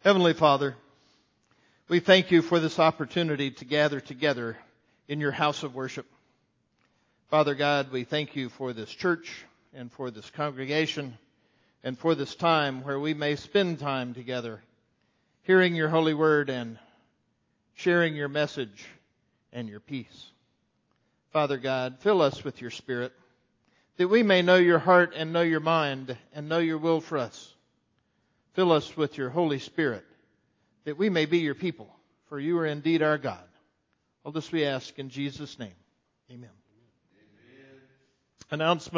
Heavenly Father, we thank you for this opportunity to gather together in your house of worship. Father God, we thank you for this church and for this congregation and for this time where we may spend time together hearing your holy word and sharing your message and your peace. Father God, fill us with your Spirit that we may know your heart and know your mind and know your will for us. Fill us with your Holy Spirit that we may be your people, for you are indeed our God. All this we ask in Jesus' name. Amen. Announcement.